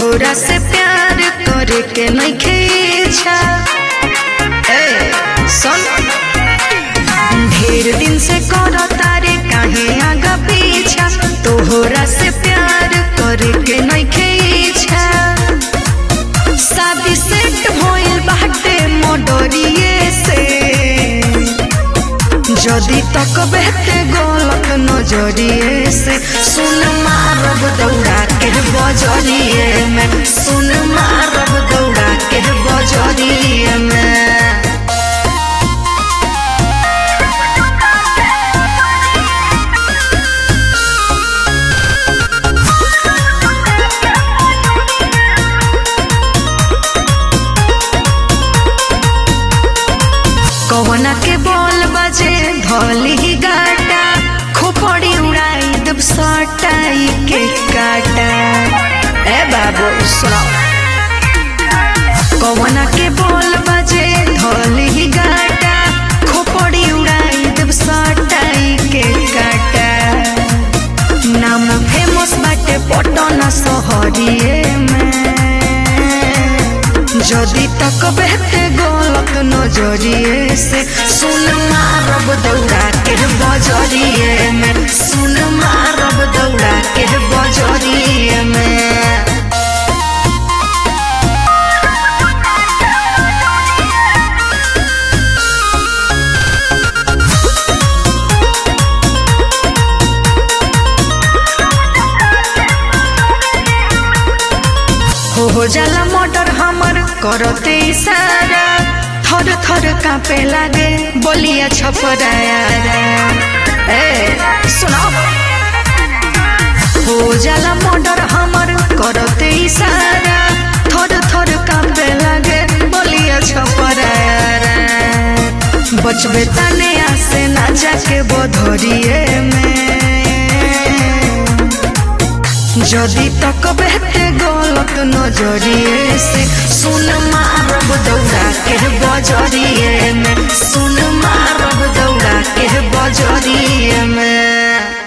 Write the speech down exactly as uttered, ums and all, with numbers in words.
तोहरा से प्यार करे के नइखे इच्छा। ए सुन, ढेर दिन से करो तारे काहे आगा पीछा, तोहरा से प्यार करे के नइखे इच्छा। शादी सेट होइल बाटे मोडरिए से, जदी तक बहते गलत नजरिए से, सुन मारब दौड़ा के बजरिए में, सुन मारब दौड़ा के बजरिए में। कवना के बोल बजे धोली गाटा, खोपड़ी उड़ाई दब सटाई के काटा। ए बाबू सुनो, कवना के बोल बजे धोली गाटा, खोपड़ी उड़ाई दब सटाई के काटा। नाम फेमस बाटे पटना शहरिए में, जदी तक बहते गलत नजरिए से, सुन मारब दौड़ा के बजरिए में, सुन मारब दौड़ा के बजरिए में। हो जाला मोटर हमर करते इशारा, थर थर कांपे लागे बोलिया छपराया। ए सुनो, हो जाला मोटर हमर करते इशारा, थर थर कांपे लागे बोलिया छपराया। बचबे तने आसे ना जाके बधरिए में, जदी तक बहते गलत नजरिए से, सुन मारब दौड़ा के बजरिए में, सुन मारब दौड़ा के बजरिए में।